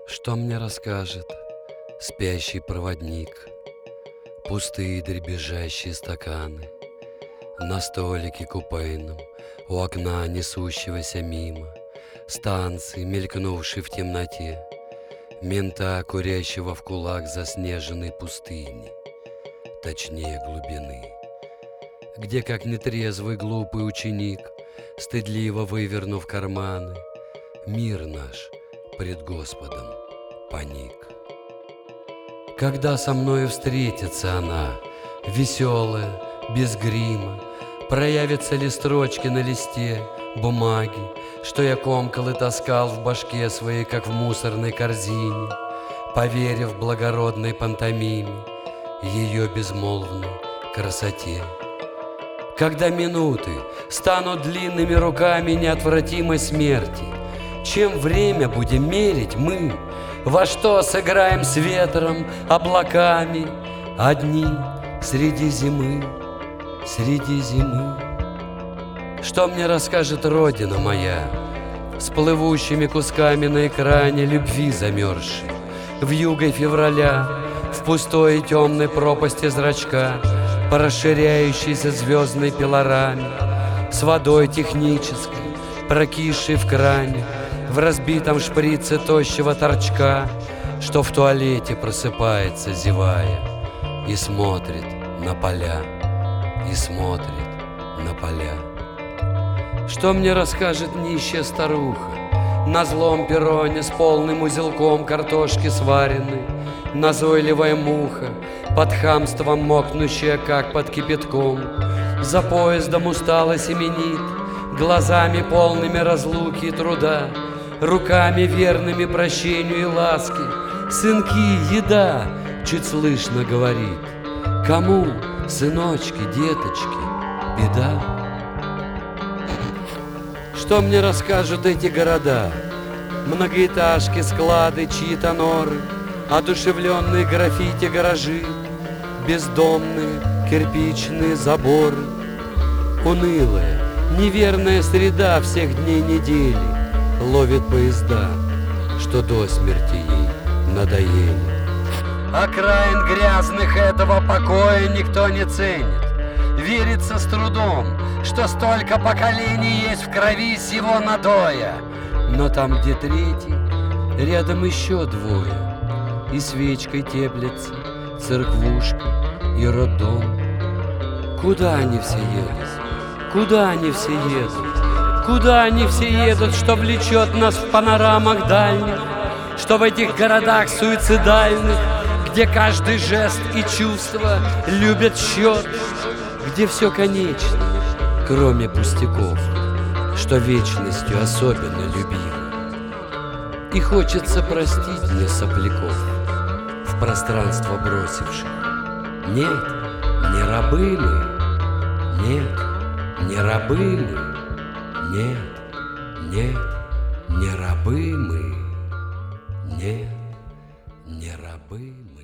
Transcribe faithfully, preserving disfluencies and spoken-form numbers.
Что мне расскажет спящий проводник? Пустые дребезжащие стаканы на столике купейном у окна, несущегося мимо, станции, мелькнувшей в темноте, мента, курящего в кулак заснеженной пустыни, точнее глубины, где, как нетрезвый глупый ученик, стыдливо вывернув карманы, мир наш пред Господом поник. Когда со мною встретится она, веселая, без грима, проявятся ли строчки на листе бумаги, что я комкал и таскал в башке своей, как в мусорной корзине, поверив благородной пантомиме, ее безмолвной красоте. Когда минуты станут длинными руками неотвратимой смерти, чем время будем мерить мы? Во что сыграем с ветром, облаками, одни среди зимы, среди зимы? Что мне расскажет Родина моя с плывущими кусками на экране любви замерзшей, вьюгой февраля, в пустой и темной пропасти зрачка, по расширяющейся звездной пилораме, с водой технической, прокисшей в кране, в разбитом шприце тощего торчка, что в туалете просыпается, зевая, и смотрит на поля, и смотрит на поля. Что мне расскажет нищая старуха на злом перроне с полным узелком картошки сваренной, назойливая муха, под хамством мокнущая, как под кипятком, за поездом устало семенит, глазами полными разлуки и труда, руками верными прощению и ласки. Сынки, еда, чуть слышно говорит. Кому, сыночки, деточки, беда? Что мне расскажут эти города? Многоэтажки, склады, чьи-то норы, одушевленные граффити гаражи, бездомные кирпичные заборы, унылая, неверная среда всех дней недели ловит поезда, что до смерти ей надоели. Окраин грязных этого покоя никто не ценит. Верится с трудом, что столько поколений есть в крови сего надоя. Но там, где третий, рядом еще двое, и свечкой теплится церквушка и роддом. Куда они все едут? Куда они все едут? Куда они все едут, что влечет нас в панорамах дальних, что в этих городах суицидальных, где каждый жест и чувство любят счет, где все конечно, кроме пустяков, что вечностью особенно любимы. И хочется простить мне сопляков, в пространство бросивших. Нет, не рабы мы, нет, не рабы мы. Нет, нет, не рабы мы, нет, не рабы мы.